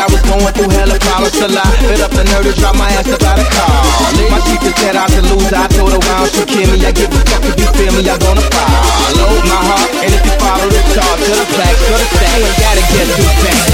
I was going through hella problems a lot. Bit up the nerve to drop my ass about a car. My teacher said I could lose, I told her why don't you kill me? I give a fuck if you feel me, I'm gonna follow my heart. And if you follow the chart, to the back, to the stack, you ain't gotta get too fast.